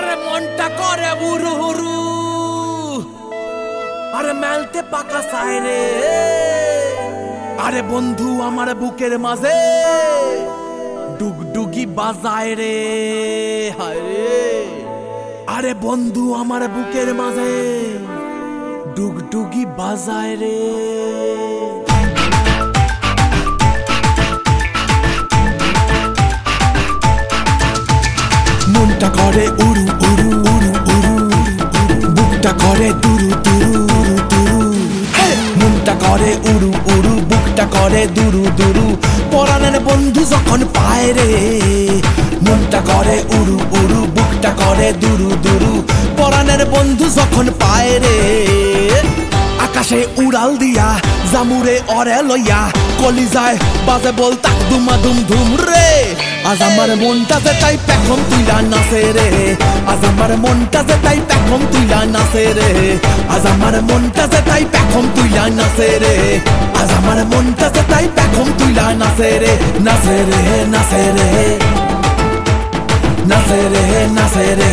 আরে মনটা করে বুরু হুরু, আরে মেলতে পাকা সাইরে, আরে বন্ধু আমার বুকের মাঝে ডুগডুগি বাজায় রে, হায় রে। আরে বন্ধু আমার বুকের মাঝে ডুগডুগি বাজায় রে। মনটা করে উড়ু উড়ু উড়ু উড়ু, বুকটা করে দুরু দুরু উড়ু দুরু। মনটা করে উড়ু উড়ু, বুকটা করে দুরু দুরু, পরাণের বন্ধু যখন পায় রে। মনটা করে উড়ু উড়ু, বুকটা করে দুরু দুরু, পরাণের বন্ধু যখন পায় রে। আকাশে উড়াল দিয়া জামুরে অরে লইয়া, কলিজায় বাজে বল তাক দুমা দুম ধুম রে। আজ আমার মনটা যে তাই পেখম তুইলা নাচে রে, আজ আমার মনটা যে তাই পেখম তুইলা নাচে রে, আজ আমার মনটা যে তাই পেখম তুইলা নাচে রে, আজ আমার মনটা যে তাই পেখম তুইলা নাচে রে। নাচে রে নাচে রে নাচে রে নাচে রে।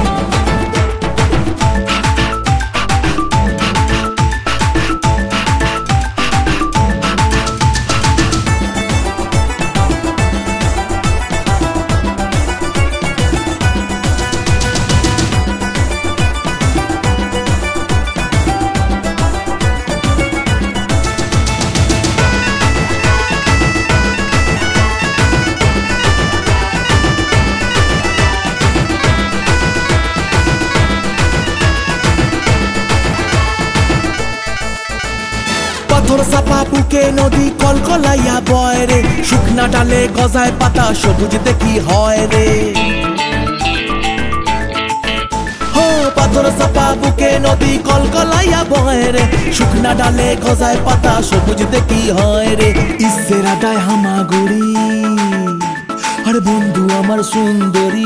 পাথর চাপা বুকে নদী কলকলাইয়া বয় রে, শুকনা ডালে গজায় পাতা সবুজ দেখি হয় রে। হো পাথর চাপা বুকে নদী কলকলাইয়া বয় রে, শুকনা ডালে গজায় পাতা সবুজ দেখি হয় রে। ইসের আদায় হামাগুড়ি, আরে বন্ধু আমার সুন্দরী,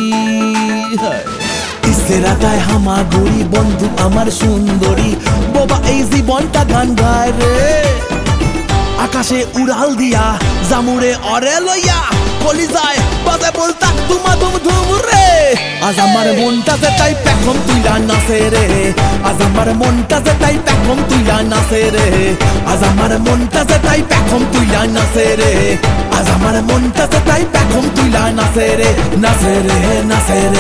ইসের আদায় হামাগুড়ি, বন্ধু আমার সুন্দরী, বাবা এই জীবনটা গান গায় রে। আকাশে উড়াল দিয়া জামুরে অরে লইয়া, কলিজায় বাজে বল তাক দুমা দুম ধুম রে। আজ আমার মনটা যে তাই পেখম তুইলা নাচে রে, আজ আমার মনটা যে তাই পেখম তুইলা নাচে রে, আজ আমার মনটা যে তাই পেখম তুইলা নাচে রে, আজ আমার মনটা যে তাই পেখম তুইলা নাচে রে। নাচে রে নাচে রে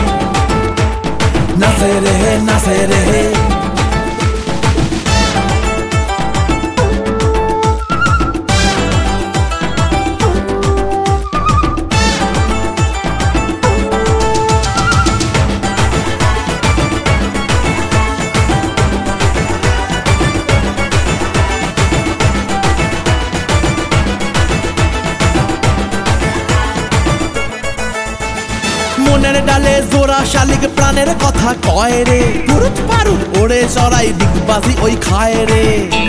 নাচে রে নাচে রে। মনের ডালে জোড়া শালিক প্রাণের কথা কয় রে, পুরুত পারুত ওড়ে চড়াই ডিগবাজি ওই খায় রে।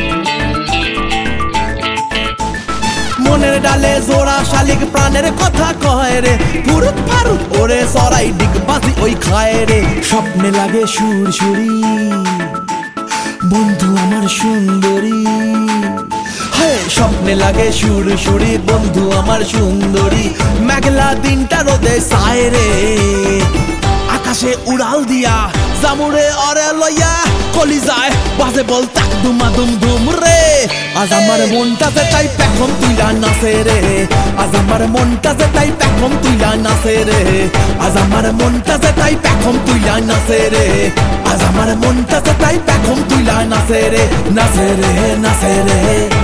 মনের ডালে জোড়া শালিক প্রাণের কথা কয় রে, পুরুত পারুত ওড়ে চড়াই ডিগবাজি ওই খায় রে। স্বপ্নে লাগে সুরসুরি, বন্ধু আমার সুন্দরী, স্বপ্নে লাগে সুরসুরি, বন্ধু আমার সুন্দরী, মেঘলা দিনটা রোদে ছায় রে। আকাশে উড়াল দিয়া জামুরে অরে লইয়া, কলিজায় বাজে বল তাক দুমা দুম ধুম রে। আজ আমার মনটা যে তাই পেখম তুইলা নাচে রে, আজ আমার মনটা যে তাই পেখম তুইলা নাচে রে, আজ আমার মনটা যে তাই পেখম তুইলা নাচে রে, আজ আমার মনটা যে তাই পেখম তুইলা নাচে রে। নাচে রে নাচে রে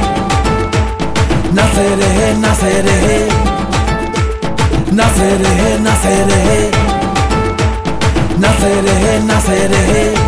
নাচে রে নাচে রে নাচে রে নাচে রে নাচে রে নাচে রে।